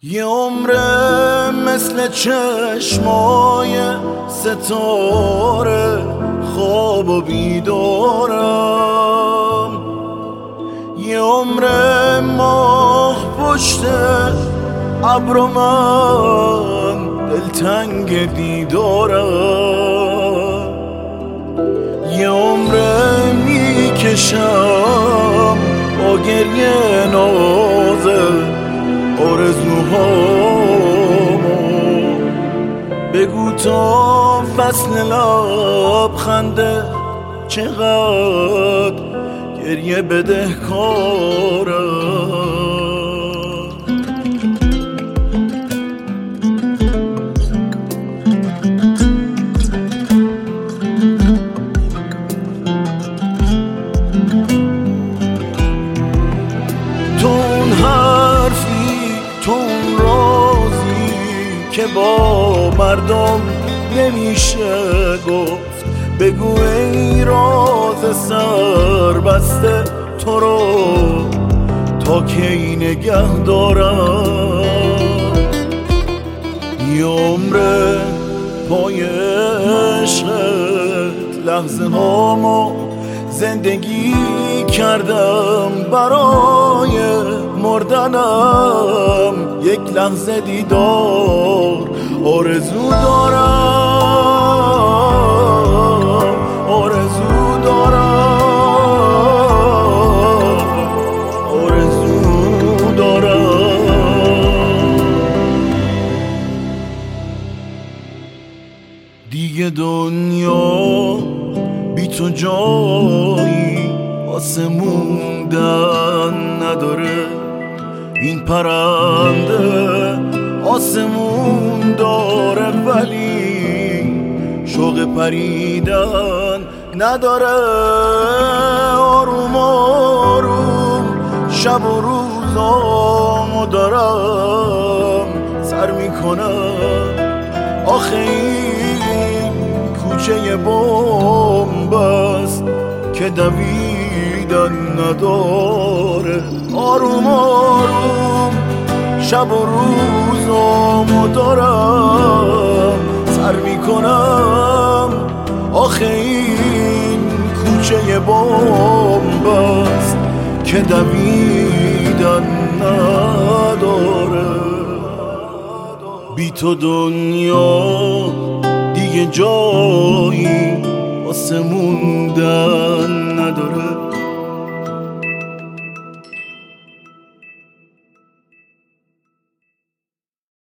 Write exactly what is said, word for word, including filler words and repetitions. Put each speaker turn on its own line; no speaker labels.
یه عمره مثل چشمای ستاره خواب و بیدارم، یه عمره ماه پشت ابر و من دلتنگ دیدارم، یه عمره میکشم با گریه نازه آرزوهامو، بگو تا فصل لبخنده چقدر گریه بدهکارم. تو اون حرفی، تو اون رازی که با مردم نمیشه گفت، بگو ای راز سر بسته تو رو تا کی نگه دارم. یه عمره پای عشقت لحظه هامو زندگی کردم، برای مردنم یک لحظه دیدار آرزو دارم، آرزو دارم، آرزو دارم. دیگه دنیا بی تو جایی واسه موندن نداره، این پرنده آسمون داره ولی شوق پریدن نداره. آروم آروم شب و روزامو دارم سر میکنم، آخه این کوچه بمب است که دویدن نداره. آروم آروم شب و روزامو دارم سر میکنم، آخه این کوچه بمب است که دویدن نداره. بی تو دنیا دیگه جایی واسه موندن نداره.